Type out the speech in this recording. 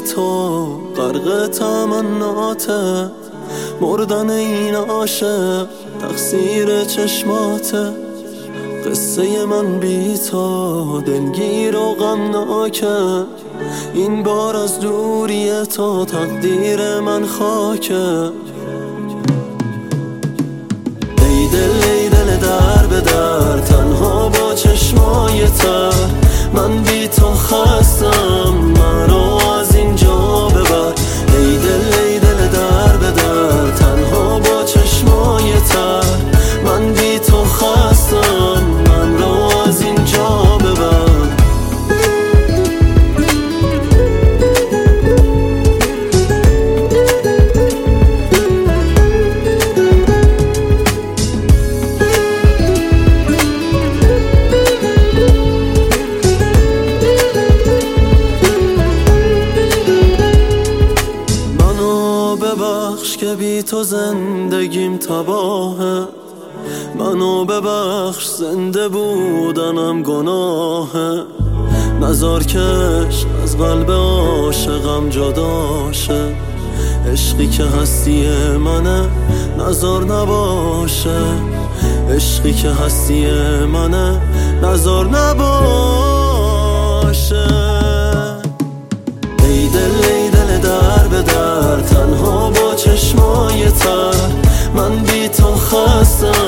تو غرق تمناته، مردن این عاشق تقصیر چشماته. قصه من بی تو دلگیر و غمناکه، این بار از دوری تو تقدیر من خاکه. ای دل در به در، تنها با چشمای تر، من بی تو خستم، منو از اینجا ببر. ای دل در به در، تنها با چشمای تر، من بی تو خستم، منو از اینجا ببر. ببخش که بی تو زندگیم تباهه، منو ببخش زنده بودنم گناهه. نزار کش از قلب عاشقم جداشه، عشقی که هستی منه نزار نباشه، عشقی که هستی منه نزار نباشه. ای دل در به در، تنها با چشمای تر، من بی تو خستم،